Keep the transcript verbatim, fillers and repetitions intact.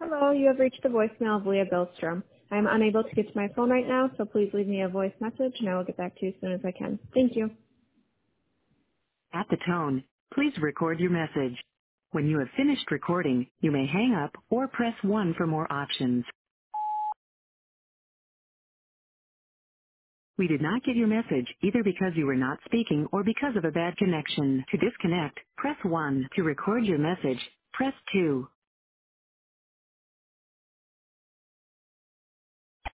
Hello, you have reached the voicemail of Leah Billstrom. I am unable to get to my phone right now, so please leave me a voice message and I will get back to you as soon as I can. Thank you. At the tone, please record your message. When you have finished recording, you may hang up or press one for more options. We did not get your message either because you were not speaking or because of a bad connection. To disconnect, press one. To record your message, press two.